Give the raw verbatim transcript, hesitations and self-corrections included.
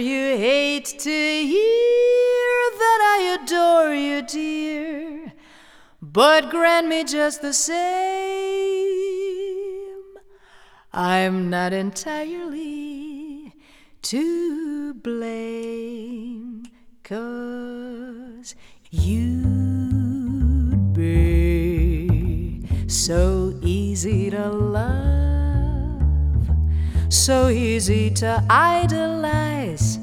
You hate to hear that I adore you, dear, but grant me just the same, I'm not entirely to blame, 'cause you'd be so easy to love, so easy to idolize.